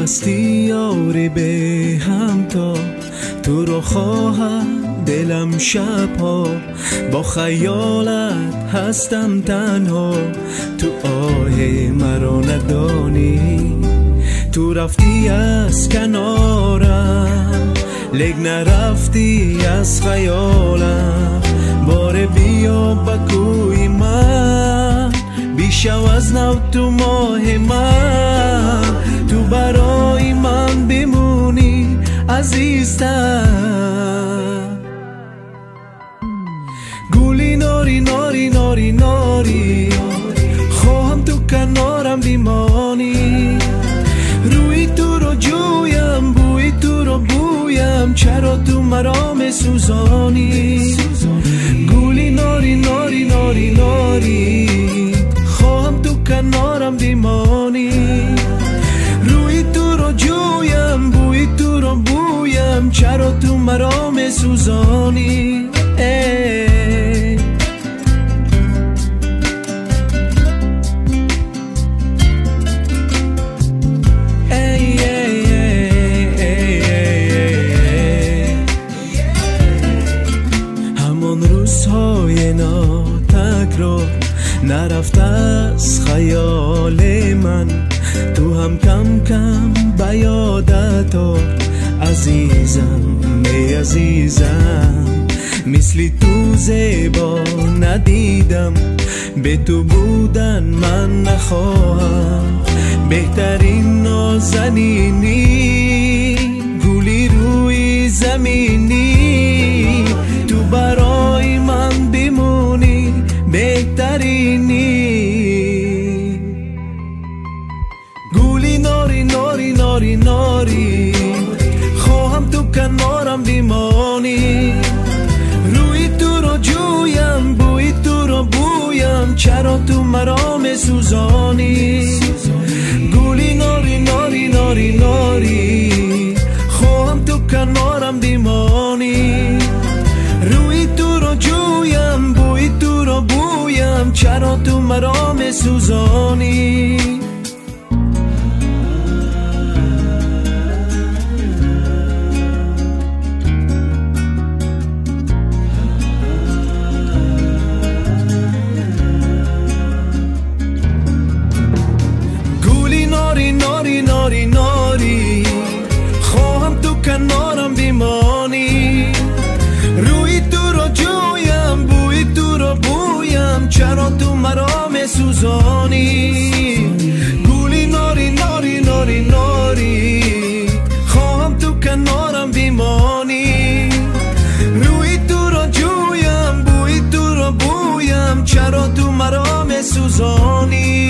هستی یاری به هم تا تو رو خواهم دلم شبها با خیالت هستم تنها تو آه مرا ندانی تو رفتی از کنارم لگ نرفتی از خیالم باره بیا بکوی من بیشو از نو تو ماه من تو برای من بمونی عزیزتر گولی ناری ناری ناری ناری خواهم تو کنارم بیمانی روی تو رو جویم بوی تو رو بویم چرا تو مرا میسوزانی گولی ناری ناری ناری ناری خواهم تو کنارم بیمانی روی تو رو جویم بوی تو رو بویم چرا تو مرا میسوزانی نرفت از خیال من تو هم کم کم به یادت عزیزم ای عزیزم مثل تو زیبا ندیدم به تو بودن من نخواهم بهترین نازنینی گولی روی زمینی تو برای من بمونی بهترینی گولی ناری ناری ناری ناری خواهم تو کنارم بیمانی روی تو رو جویم بوی تو رو بویم چرا تو مرا میسوزانی گولی ناری ناری ناری ناری خواهم تو کنارم بیمانی روی تو رو جویم بوی تو رو بویم چرا تو مرا میسوزانی گولی ناری ناری ناری ناری خواهم تو کنارم بیمانی روی تو رو جویم بوی تو رو بویم چرا تو مرا میسوزانی گولی ناری ناری ناری ناری خواهم تو کنارم بیمانی روی تو رو جویم بوی تو رو بویم چرا تو مرا میسوزانی